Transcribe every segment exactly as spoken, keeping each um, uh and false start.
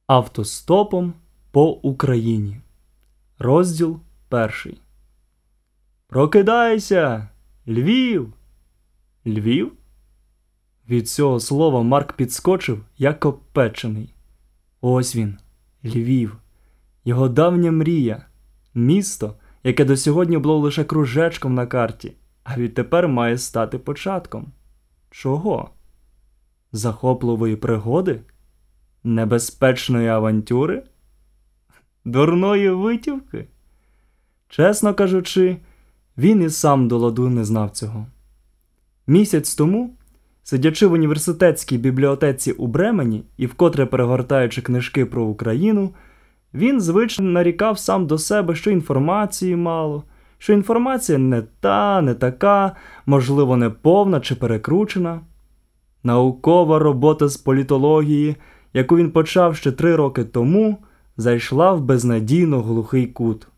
Автостопом по Україні. Розділ перший. Прокидайся! Львів! Львів? Від цього слова Марк підскочив, як опечений. Ось він, Львів. Його давня мрія. Місто, яке до сьогодні було лише кружечком на карті, а відтепер має стати початком. Чого? Захопливої пригоди? Небезпечної авантюри? Дурної витівки? Чесно кажучи, він і сам до ладу не знав цього. Місяць тому, сидячи в університетській бібліотеці у Бремені і вкотре перегортаючи книжки про Україну, він звично нарікав сам до себе, що інформації мало, що інформація не та, не така, можливо, не повна чи перекручена. Наукова робота з політології, яку він почав ще три роки тому, зайшла в безнадійно глухий кут.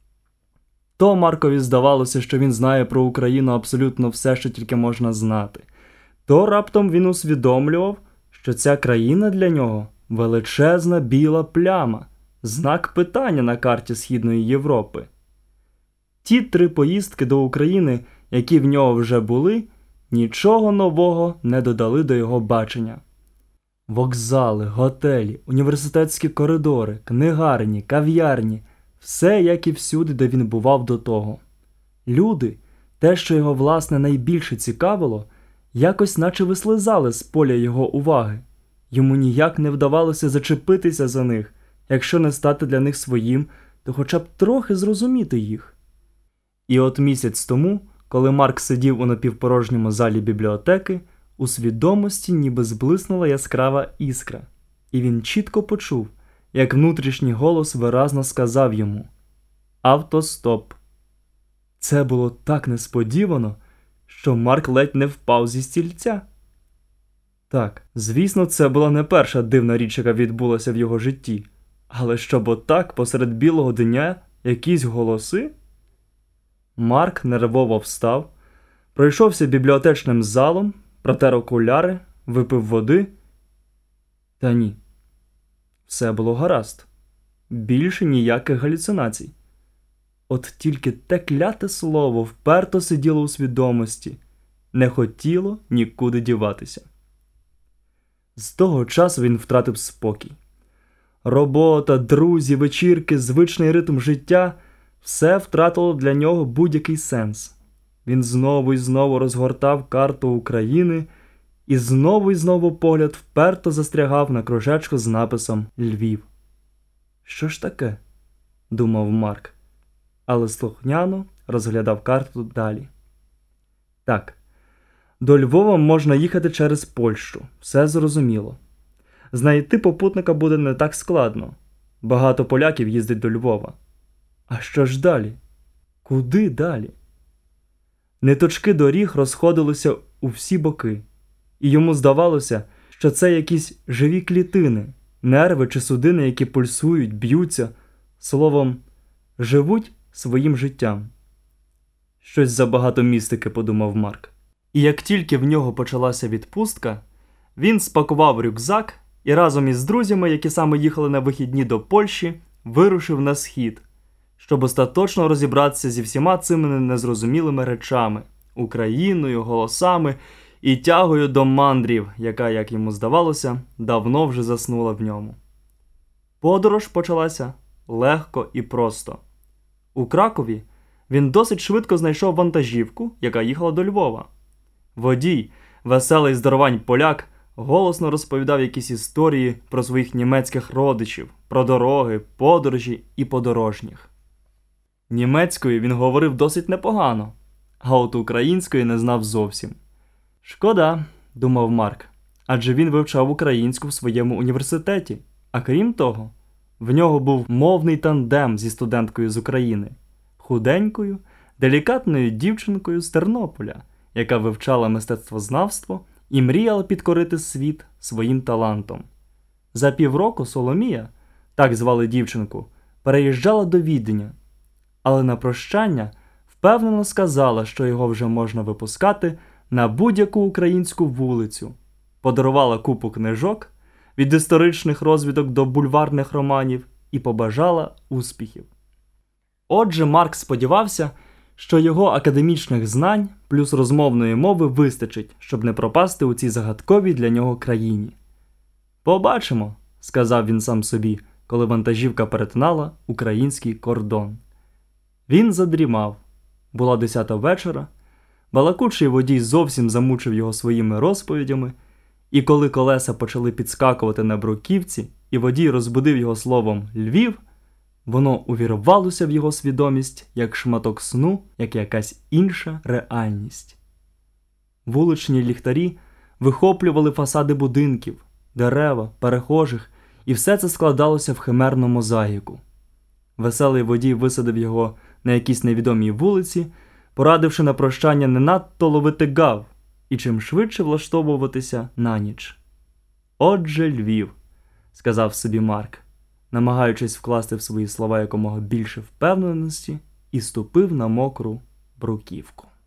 То Маркові здавалося, що він знає про Україну абсолютно все, що тільки можна знати. То раптом він усвідомлював, що ця країна для нього – величезна біла пляма, знак питання на карті Східної Європи. Ті три поїздки до України, які в нього вже були, нічого нового не додали до його бачення. Вокзали, готелі, університетські коридори, книгарні, кав'ярні – все, як і всюди, де він бував до того. Люди, те, що його, власне, найбільше цікавило, якось наче вислизали з поля його уваги. Йому ніяк не вдавалося зачепитися за них, якщо не стати для них своїм, то хоча б трохи зрозуміти їх. І от місяць тому, коли Марк сидів у напівпорожньому залі бібліотеки, у свідомості ніби зблиснула яскрава іскра, і він чітко почув, як внутрішній голос виразно сказав йому «Автостоп». Це було так несподівано, що Марк ледь не впав зі стільця. Так, звісно, це була не перша дивна річ, яка відбулася в його житті, але щоб отак посеред білого дня якісь голоси? Марк нервово встав, пройшовся бібліотечним залом, протер окуляри, випив води. Та ні. Все було гаразд. Більше ніяких галюцинацій. От тільки те кляте слово вперто сиділо у свідомості, не хотіло нікуди діватися. З того часу він втратив спокій. Робота, друзі, вечірки, звичний ритм життя – все втратило для нього будь-який сенс. Він знову і знову розгортав карту України, і знову і знову погляд вперто застрягав на кружечку з написом «Львів». «Що ж таке?» – думав Марк, але слухняно розглядав карту далі. Так, до Львова можна їхати через Польщу, все зрозуміло. Знайти попутника буде не так складно. Багато поляків їздить до Львова. А що ж далі? Куди далі? Ниточки доріг розходилися у всі боки, і йому здавалося, що це якісь живі клітини, нерви чи судини, які пульсують, б'ються, словом, живуть своїм життям. Щось забагато містики, подумав Марк. І як тільки в нього почалася відпустка, він спакував рюкзак і разом із друзями, які саме їхали на вихідні до Польщі, вирушив на схід, щоб остаточно розібратися зі всіма цими незрозумілими речами, Україною, голосами і тягою до мандрів, яка, як йому здавалося, давно вже заснула в ньому. Подорож почалася легко і просто. У Кракові він досить швидко знайшов вантажівку, яка їхала до Львова. Водій, веселий здоровань поляк, голосно розповідав якісь історії про своїх німецьких родичів, про дороги, подорожі і подорожніх. Німецькою він говорив досить непогано, а от української не знав зовсім. Шкода, думав Марк, адже він вивчав українську в своєму університеті, а крім того, в нього був мовний тандем зі студенткою з України, худенькою, делікатною дівчинкою з Тернополя, яка вивчала мистецтвознавство і мріяла підкорити світ своїм талантом. За півроку Соломія, так звали дівчинку, переїжджала до Віденя, але на прощання впевнено сказала, що його вже можна випускати на будь-яку українську вулицю, подарувала купу книжок, від історичних розвідок до бульварних романів, і побажала успіхів. Отже, Марк сподівався, що його академічних знань плюс розмовної мови вистачить, щоб не пропасти у цій загадковій для нього країні. «Побачимо», – сказав він сам собі, коли вантажівка перетинала український кордон. Він задрімав. Була десята вечора, балакучий водій зовсім замучив його своїми розповідями, і коли колеса почали підскакувати на бруківці, і водій розбудив його словом «Львів», воно увірвалося в його свідомість, як шматок сну, як якась інша реальність. Вуличні ліхтарі вихоплювали фасади будинків, дерева, перехожих, і все це складалося в химерну мозаїку. Веселий водій висадив його на якійсь невідомій вулиці, порадивши на прощання не надто ловити гав і чим швидше влаштовуватися на ніч. «Отже, Львів», – сказав собі Марк, намагаючись вкласти в свої слова якомога більше впевненості, і ступив на мокру бруківку.